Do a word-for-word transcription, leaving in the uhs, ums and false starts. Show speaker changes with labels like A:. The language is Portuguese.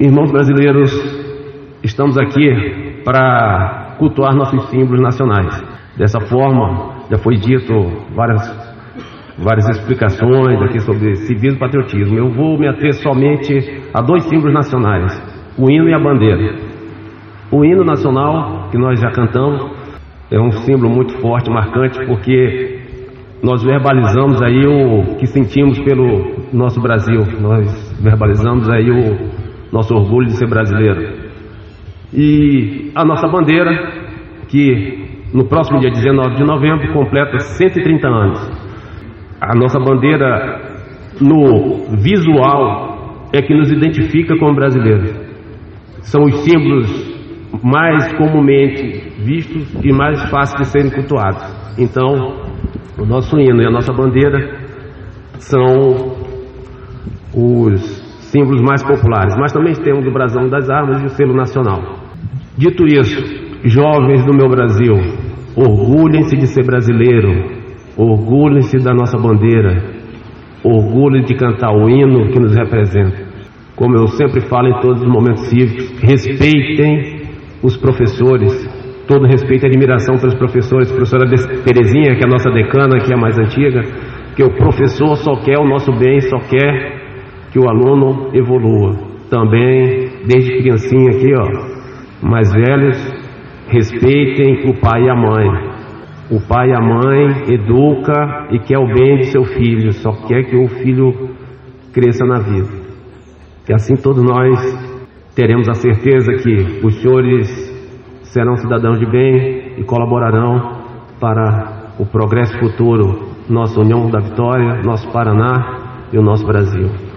A: Irmãos brasileiros, estamos aqui para cultuar nossos símbolos nacionais. Dessa forma, já foi dito várias, várias explicações aqui sobre civismo e patriotismo. Eu vou me ater somente a dois símbolos nacionais, o hino e a bandeira. O hino nacional, que nós já cantamos, é um símbolo muito forte, marcante, porque nós verbalizamos aí o que sentimos pelo nosso Brasil. Nós verbalizamos aí o nosso orgulho de ser brasileiro. E a nossa bandeira, que no próximo dia dezenove de novembro completa cento e trinta anos. A nossa bandeira, no visual, é que nos identifica como brasileiros. São os símbolos mais comumente vistos e mais fáceis de serem cultuados. Então, o nosso hino e a nossa bandeira são os símbolos mais populares, mas também temos o brasão das armas e o selo nacional. Dito isso, jovens do meu Brasil, orgulhem-se de ser brasileiro, orgulhem-se da nossa bandeira, orgulhem de cantar o hino que nos representa. Como eu sempre falo em todos os momentos cívicos, respeitem os professores, todo respeito e admiração pelos professores, professora Terezinha, que é a nossa decana, que é a mais antiga, que o professor só quer o nosso bem, só quer que o aluno evolua. Também, desde criancinha aqui, ó, mais velhos, respeitem o pai e a mãe. O pai e a mãe educa e quer o bem de seu filho, só quer que o filho cresça na vida. E assim todos nós teremos a certeza que os senhores serão cidadãos de bem e colaborarão para o progresso futuro, nossa União da Vitória, nosso Paraná e o nosso Brasil.